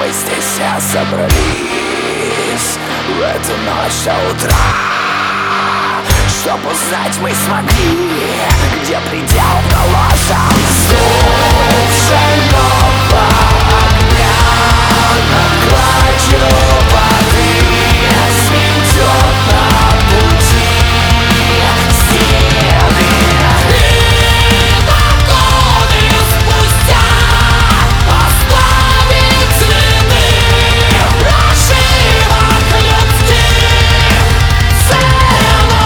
мы здесь все собрались в эту ночь до утра, чтоб узнать мы смогли, где предел наложен. Стук шального огня над гладью воды сметет на пути стены. И годы спустя оставить следы ошибок людских цену.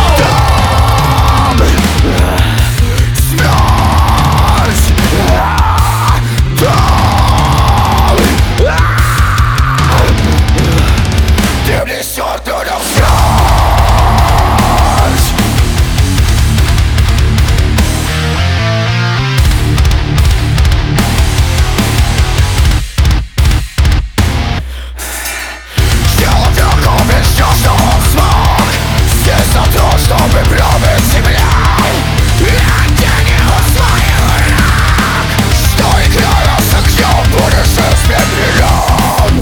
Ты внесет людям смерть. Сделал вверху все, что он смог. Здесь за то, чтобы править земля. Я не усвоил враг, что играя с огнем будешь испепелен.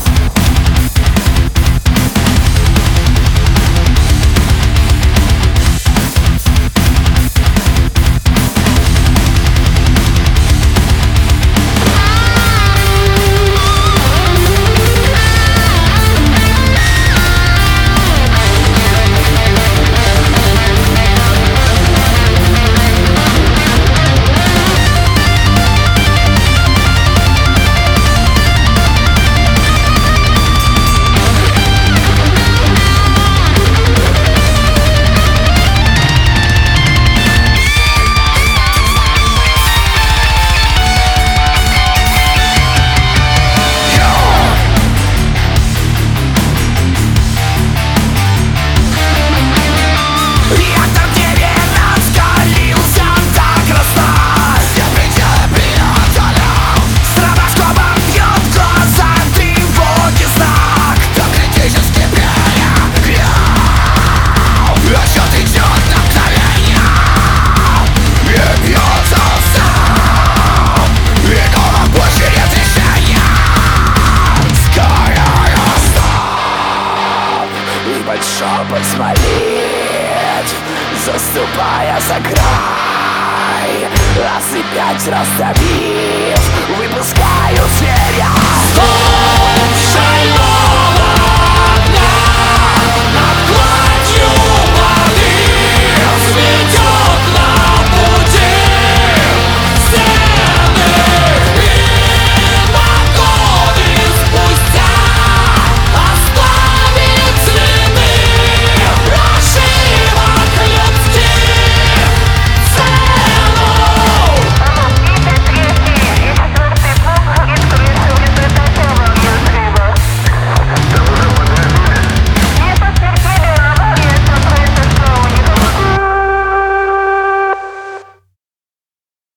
Шепот смолит, заступая за край, осыпять раздавив, выпуская